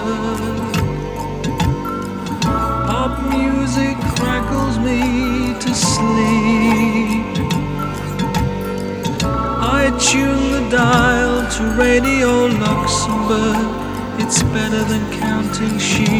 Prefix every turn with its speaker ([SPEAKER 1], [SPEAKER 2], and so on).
[SPEAKER 1] Pop music crackles me to sleep. I tune the dial to Radio Luxembourg. It's better than counting sheep.